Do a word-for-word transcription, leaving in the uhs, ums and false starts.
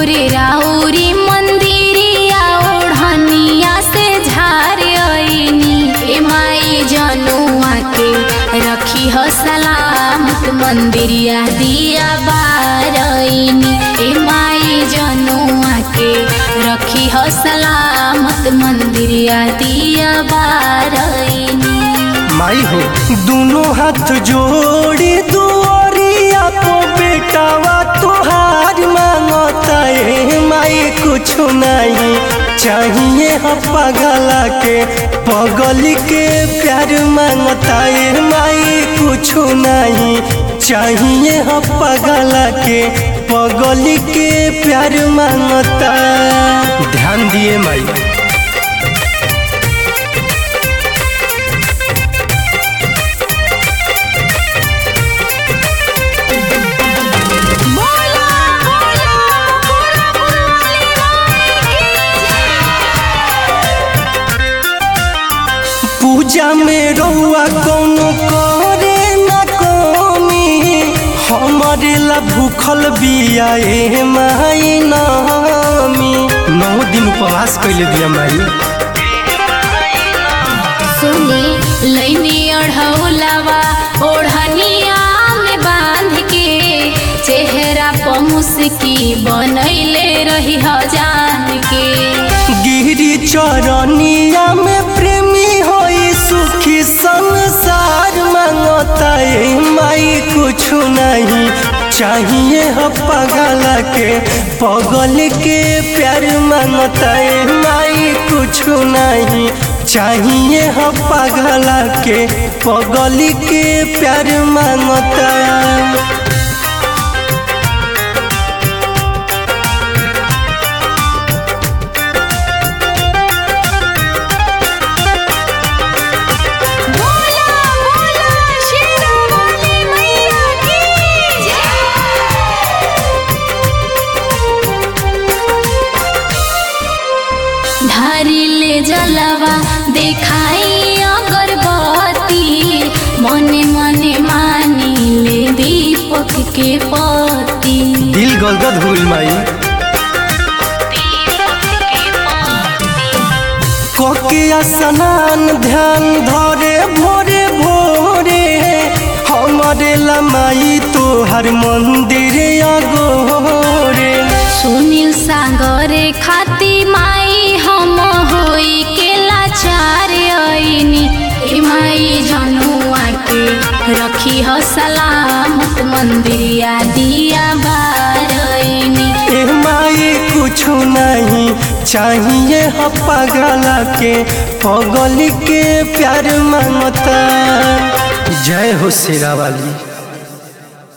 रे राउरी मंदिरिया ओढ़निया से झार आईनी। ए माई जनुआ के रखी हो सलामत मंदिरिया दिया बारईनी। ए माई जनुआ के रखी हो सलामत मंदिरिया दिया बारईनी। माई हो दोनों हाथ जोड़ी दुआरिया को बेटावा तुहार मांगता है माई कुछ नहीं चाहिए हो पगला के पगल के प्यार मांगता है माई कुछ नहीं चाहिए हो पगला के पगल के प्यार मांगता। ध्यान दिए माई। पूजा में रउआ कौनो करे न कमी हमारे ला भूखल बिया ए माई नामी। नौ दिन उपवास कैले बिया माई। सुनी लैनी अढ़ौलावा ओढ़निया में बांध के चेहरा पर मुस्की बनैले रही जान के। गिरी चरनिया में प्रेमी होई सुखी संसार मांगता है माई कुछ नहीं चाहिए हो पगला के पगल के प्यार मांगता है माई कुछ नहीं चाहिए हो पगला के पगल के प्यार मांगता। धारी ले जलवा देखाई अगरबत्ती मने मने मानी ले दीपक के पति। दिल गदगद हुई माई। कोके स्नान ध्यान धरे भोरे भोरे हमारे लमाई तो हर मंदिर अगोरे। सुनील सागरे खाती माई हम होई के लाचार आईनी। ए माई जनुआ के रखी हो सलामत मंदिरिया दिया बारईनी। ए माई कुछ नहीं चाहिए हो पगला के पगल के प्यार मांगता। जय हो शेरा वाली।